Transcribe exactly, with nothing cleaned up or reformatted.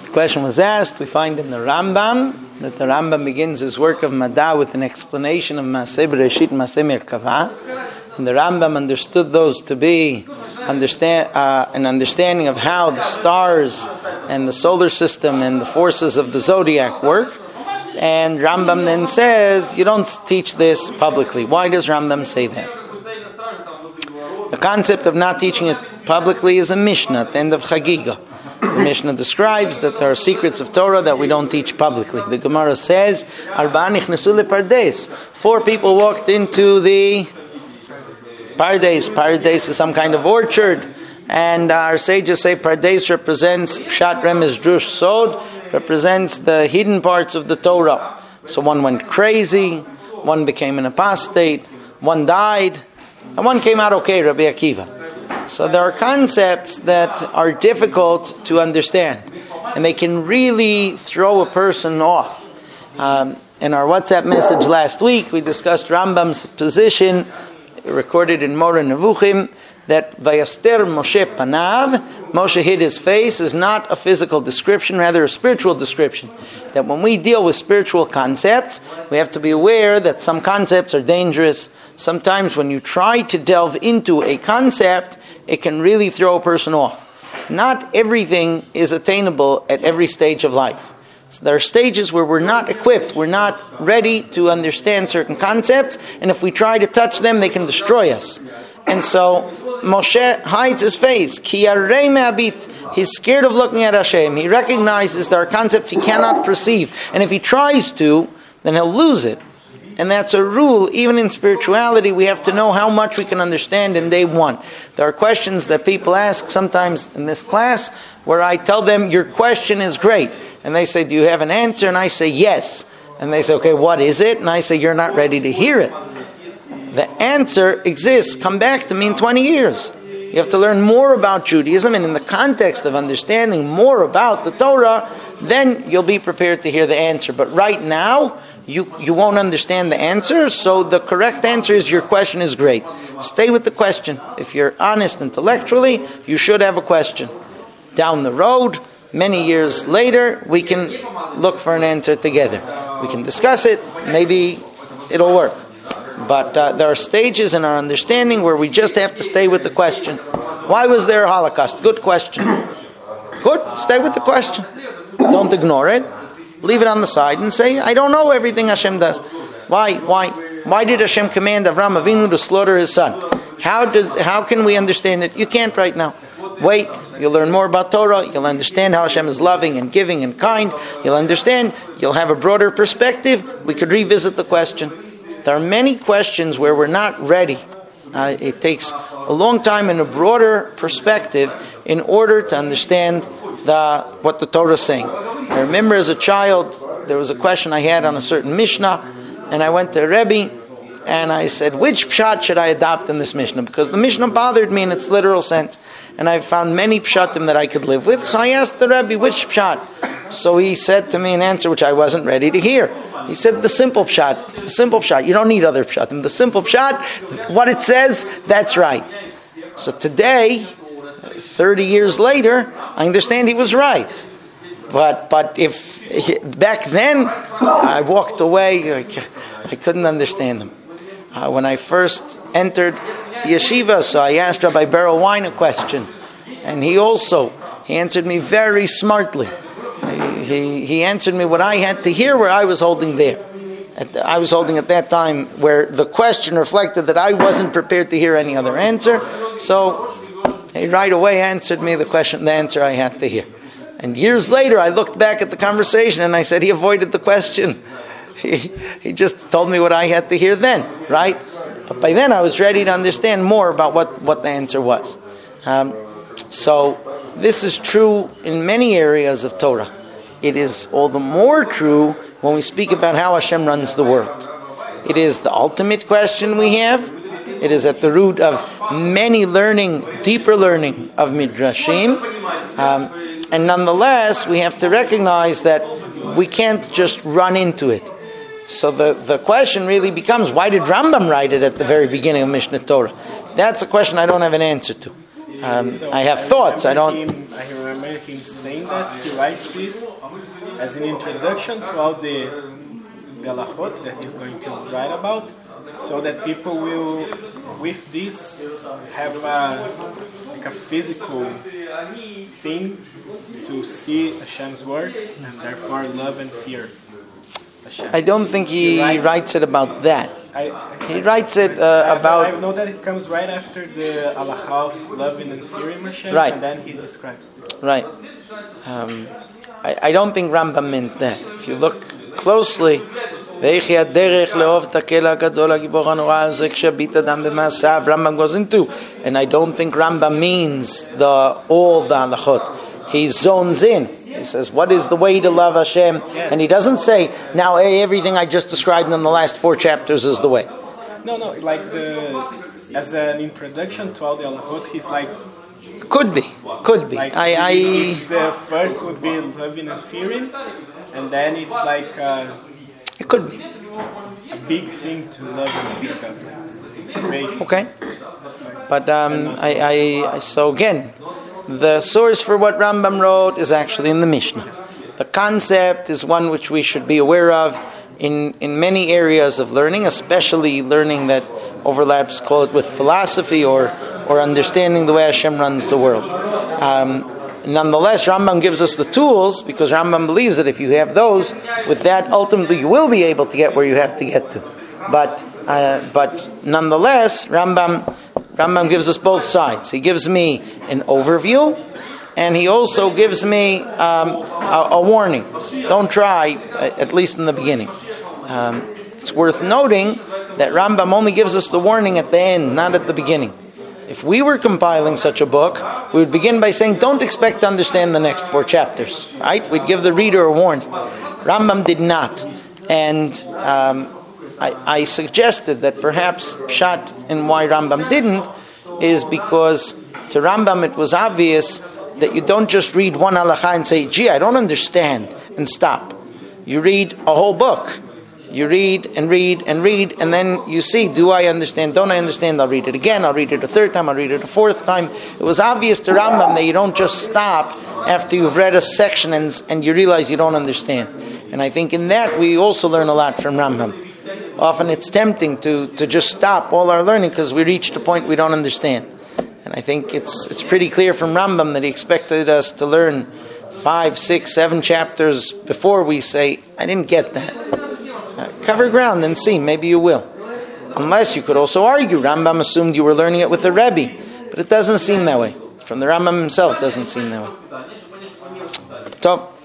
The question was asked. We find in the Rambam that the Rambam begins his work of Mada with an explanation of Maaseh Bereshit and Maaseh Merkava. And the Rambam understood those to be understand uh, an understanding of how the stars and the solar system and the forces of the zodiac work. And Rambam then says, you don't teach this publicly. Why does Rambam say that? The concept of not teaching it publicly is a Mishnah at the end of Chagiga. The Mishnah describes that there are secrets of Torah that we don't teach publicly. The Gemara says, Arba'a nichnesu lepardes. Four people walked into the Pardes. Pardes is some kind of orchard. And our sages say Pardes represents Pshat Remez Drush Sod, represents the hidden parts of the Torah. So one went crazy, one became an apostate, one died, and one came out okay, Rabbi Akiva. So there are concepts that are difficult to understand, and they can really throw a person off. Um, in our WhatsApp message last week, we discussed Rambam's position, recorded in Moreh Nevuchim, that Vayaster Moshe Panav, Moshe hid his face, is not a physical description, rather a spiritual description. That when we deal with spiritual concepts, we have to be aware that some concepts are dangerous. Sometimes when you try to delve into a concept, it can really throw a person off. Not everything is attainable at every stage of life. So there are stages where we're not equipped, we're not ready to understand certain concepts, and if we try to touch them, they can destroy us. And so Moshe hides his face. Ki yarei me'abit. He's scared of looking at Hashem. He recognizes there are concepts he cannot perceive. And if he tries to, then he'll lose it. And that's a rule. Even in spirituality, we have to know how much we can understand in day one. There are questions that people ask sometimes in this class where I tell them, your question is great. And they say, do you have an answer? And I say, yes. And they say, okay, what is it? And I say, you're not ready to hear it. The answer exists. Come back to me in twenty years. You have to learn more about Judaism, and in the context of understanding more about the Torah, then you'll be prepared to hear the answer. But right now, you, you won't understand the answer, so the correct answer is your question is great. Stay with the question. If you're honest intellectually, you should have a question. Down the road, many years later, we can look for an answer together. We can discuss it. Maybe it'll work. But uh, there are stages in our understanding where we just have to stay with the question. Why was there a Holocaust? Good question. Good. Stay with the question. Don't ignore it. Leave it on the side and say, I don't know everything Hashem does. Why? Why? Why did Hashem command Avraham Avinu to slaughter his son? How does? How can we understand it? You can't right now. Wait. You'll learn more about Torah. You'll understand how Hashem is loving and giving and kind. You'll understand. You'll have a broader perspective. We could revisit the question. There are many questions where we're not ready. Uh, it takes a long time and a broader perspective in order to understand the what the Torah is saying. I remember as a child, there was a question I had on a certain Mishnah, and I went to a Rebbe, and I said, which pshat should I adopt in this Mishnah? Because the Mishnah bothered me in its literal sense, and I found many pshatim that I could live with, so I asked the Rebbe, which pshat? So he said to me an answer which I wasn't ready to hear. He said, the simple pshat, the simple pshat, you don't need other pshatim. The simple pshat, what it says, that's right. So today, thirty years later, I understand he was right. But but if back then, I walked away, I, I couldn't understand him. Uh, when I first entered yeshiva, so I asked Rabbi Beryl Wein a question, and he also, he answered me very smartly. He, he, he answered me what I had to hear where I was holding there. At the, I was holding at that time where the question reflected that I wasn't prepared to hear any other answer. So he right away answered me the question, the answer I had to hear. And years later, I looked back at the conversation and I said, he avoided the question. He, he just told me what I had to hear then, right? But by then I was ready to understand more about what, what the answer was. Um, so this is true in many areas of Torah. It is all the more true when we speak about how Hashem runs the world. It is the ultimate question we have. It is at the root of many learning, deeper learning of Midrashim. Um, and nonetheless, we have to recognize that we can't just run into it. So the, the question really becomes, why did Rambam write it at the very beginning of Mishneh Torah? That's a question I don't have an answer to. Um, I have thoughts. I don't. I remember he's saying that he writes this as an introduction to all the galachot that he's going to write about, so that people will, with this, have a, like a physical thing to see Hashem's word, and therefore love and fear Hashem. I don't think he, he writes, writes it about that. I, he writes it uh, about... I know that it comes right after the halacha of loving and fearing Hashem, right. And then he describes it. Right. Um, I, I don't think Rambam meant that. If you look closely, Rambam goes into, and I don't think Rambam means the all the halachot. He zones in. He says, what is the way to love Hashem? Yeah. And he doesn't say, now hey, everything I just described in the last four chapters is the way. No, no, like the as an introduction to all the halachot, he's like... Could be, could be. Like I, I it's the first would be loving and fearing, and then it's like uh, it could be a big thing to love and think of. Creation. Okay, but um, I, I, I so again, the source for what Rambam wrote is actually in the Mishnah. The concept is one which we should be aware of in in many areas of learning, especially learning that overlaps, call it with philosophy or or understanding the way Hashem runs the world. Um, nonetheless, Rambam gives us the tools, because Rambam believes that if you have those, with that ultimately you will be able to get where you have to get to. But uh, but nonetheless, Rambam Rambam gives us both sides. He gives me an overview, and he also gives me um, a, a warning. Don't try, at least in the beginning. Um, it's worth noting that Rambam only gives us the warning at the end, not at the beginning. If we were compiling such a book, we would begin by saying, don't expect to understand the next four chapters. Right? We'd give the reader a warning. Rambam did not. And um, I, I suggested that perhaps Pshat and why Rambam didn't is because to Rambam it was obvious that you don't just read one halakha and say, gee, I don't understand, and stop. You read a whole book. You read and read and read, and then you see, do I understand, don't I understand? I'll read it again, I'll read it a third time, I'll read it a fourth time. It was obvious to Rambam that you don't just stop after you've read a section and, and you realize you don't understand. And I think in that we also learn a lot from Rambam. Often it's tempting to, to just stop all our learning because we reached a point we don't understand. And I think it's it's pretty clear from Rambam that he expected us to learn five, six, seven chapters before we say, I didn't get that. Uh, cover ground and see, maybe you will. Unless you could also argue, Rambam assumed you were learning it with a Rebbe. But it doesn't seem that way. From the Rambam himself, it doesn't seem that way. Tov.